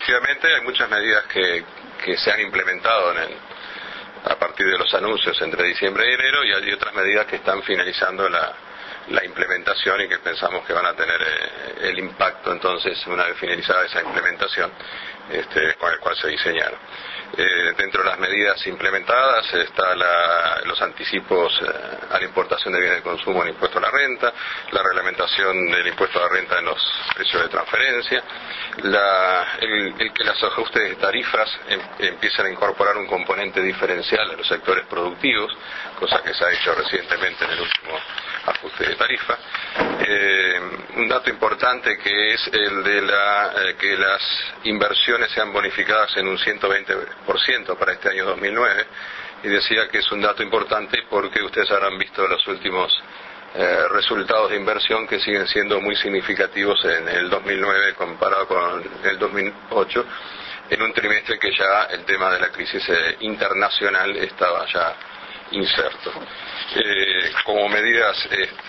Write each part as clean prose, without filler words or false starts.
Efectivamente, hay muchas medidas que se han implementado a partir de los anuncios entre diciembre y enero, y hay otras medidas que están finalizando la implementación y que pensamos que van a tener el impacto entonces una vez finalizada esa implementación con el cual se diseñaron. Dentro de las medidas implementadas está los anticipos a la importación de bienes de consumo en impuesto a la renta, la reglamentación del impuesto a la renta en los precios de transferencia, el que los ajustes de tarifas empiezan a incorporar un componente diferencial a los sectores productivos, cosa que se ha hecho recientemente en el último ajuste de tarifa. Un dato importante que es el de que las inversiones sean bonificadas en un 120% para este año 2009, y decía que es un dato importante porque ustedes habrán visto los últimos resultados de inversión que siguen siendo muy significativos en el 2009 comparado con el 2008, en un trimestre que ya el tema de la crisis internacional estaba ya inserto. Como medidas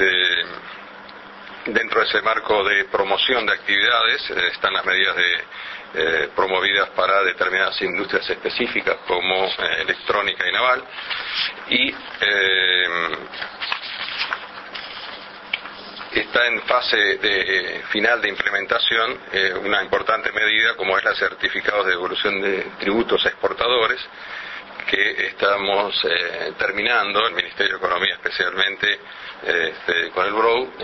dentro de ese marco de promoción de actividades están las medidas promovidas para determinadas industrias específicas como electrónica y naval, y está en fase final de implementación una importante medida como es la certificados de devolución de tributos a exportadores, que estamos terminando, el Ministerio de Economía especialmente con el BROU,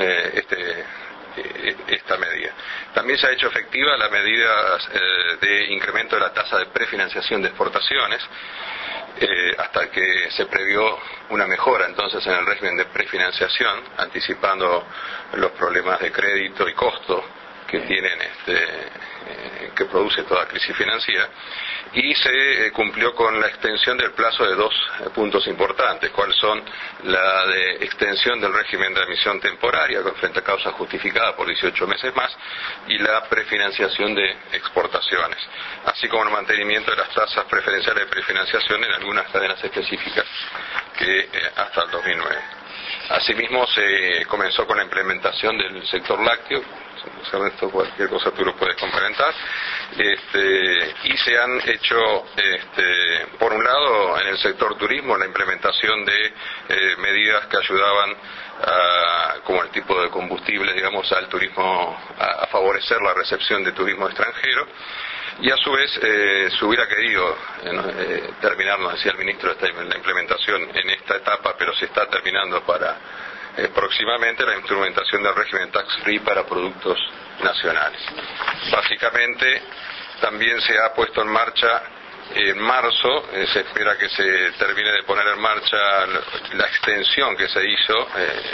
esta medida. También se ha hecho efectiva la medida de incremento de la tasa de prefinanciación de exportaciones, hasta que se previó una mejora entonces en el régimen de prefinanciación, anticipando los problemas de crédito y costo que tienen que produce toda crisis financiera, y se cumplió con la extensión del plazo de dos puntos importantes, cuáles son la de extensión del régimen de admisión temporaria frente a causa justificada por 18 meses más, y la prefinanciación de exportaciones, así como el mantenimiento de las tasas preferenciales de prefinanciación en algunas cadenas específicas que hasta el 2009. Asimismo se comenzó con la implementación del sector lácteo. Esto, cualquier cosa tú lo puedes complementar, y se han hecho por un lado en el sector turismo la implementación de medidas que ayudaban como el tipo de combustible, digamos, al turismo, a favorecer la recepción de turismo extranjero, y a su vez se hubiera querido terminar, nos decía el ministro, la implementación en esta etapa, pero se está terminando para próximamente la instrumentación del régimen tax-free para productos nacionales. Básicamente, también se ha puesto en marcha en marzo, se espera que se termine de poner en marcha la extensión que se hizo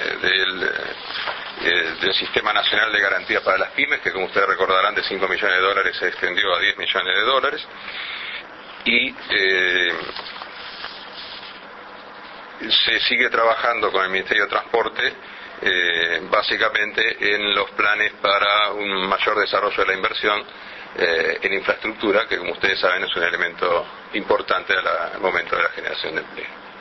del Sistema Nacional de Garantía para las Pymes, que como ustedes recordarán de $5 millones se extendió a $10 millones, y se sigue trabajando con el Ministerio de Transporte básicamente en los planes para un mayor desarrollo de la inversión en infraestructura, que como ustedes saben es un elemento importante al momento de la generación de empleo.